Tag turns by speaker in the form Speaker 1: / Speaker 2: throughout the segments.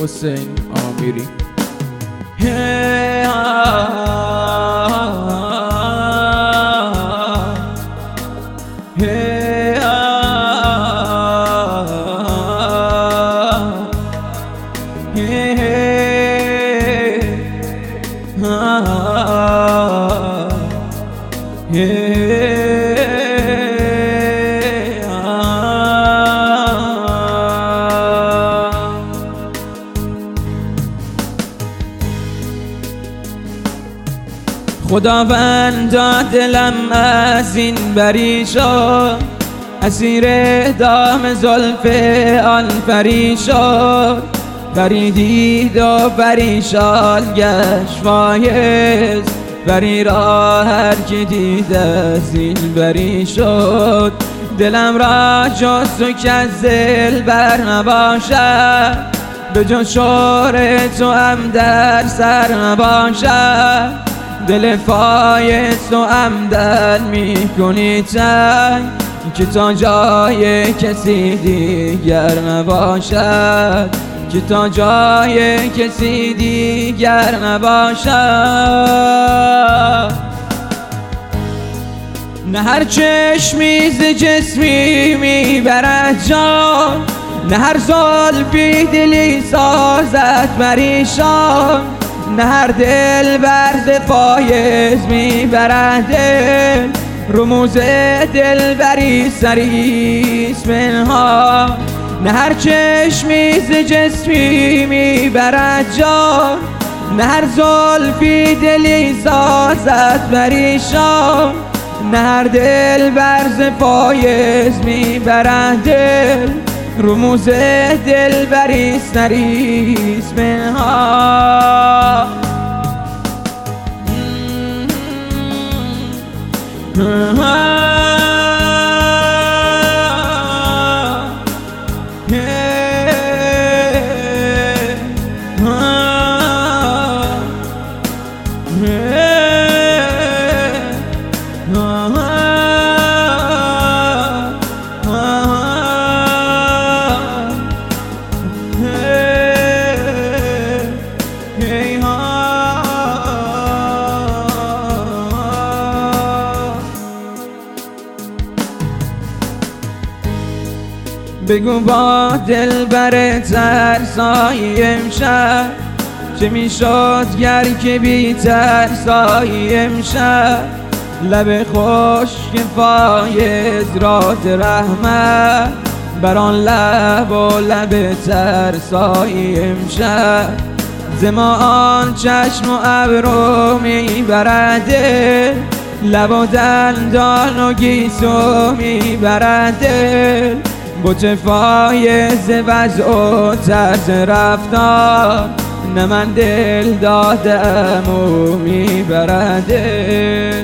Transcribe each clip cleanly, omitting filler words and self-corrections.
Speaker 1: حسین آمیری.
Speaker 2: خداوندا دلم از این بری شد، اسیر دام زلف آن پری شد. پری دید و پریشان گشت فایز، پری را هر که دید از این بری شد. دلم را جز تو کس دلبر نباشد، به جز شور تو هم در سر نباشد. دل فایز تو همدل می کنی تنگ، که تا جای کسی دیگر نباشد، که تا جای کسی دیگر نباشد. نه هر چشمی ز جسمی میبرد جان، نه هر زلفی دلی سازد پریشان. نه هر دل برز فایز میبرد دل، رموز دل بری سریست منها. نه هر چشمی ز جسمی میبرد جان، نه هر زلفی دلی سازد پریشان. نه هر دل برز فایز میبرد دل، رموز دل بری سریست منها. بگو با دلبر ترسایی امشب، چه میشد گر که بی ترسایی امشب. لب خشک فایز را رحمت، بر آن لب و لب ترسایی امشب. ز ما آن چشم و ابرو میبرد دل، لب و دندان و گیسو میبرد دل. بت فایز وضع و طرز رفتار، نه من دل دادم و میبرد دل.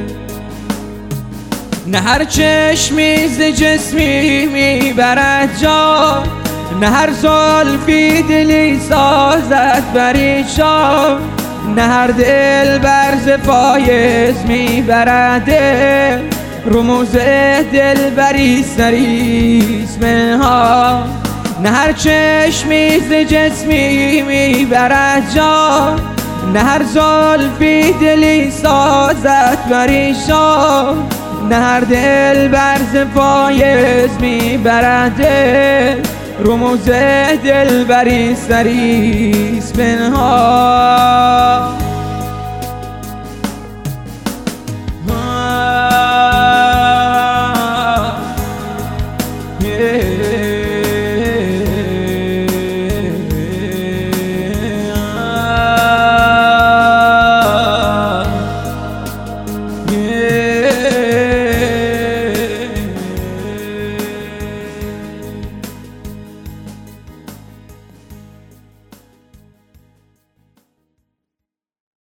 Speaker 2: نه هر چشمی ز جسمی میبرد جان، نه هر زلفی دلی سازد پریشان. نه هر دل برز فایز میبرد دل، رموز دل بری سریست منها. نه هر چشمی ز جسمی میبرد جان، نه هر زلفی دلی سازد پریشان. نه هر دل برز فایز میبرد دل، رموز دل بری سریست منها.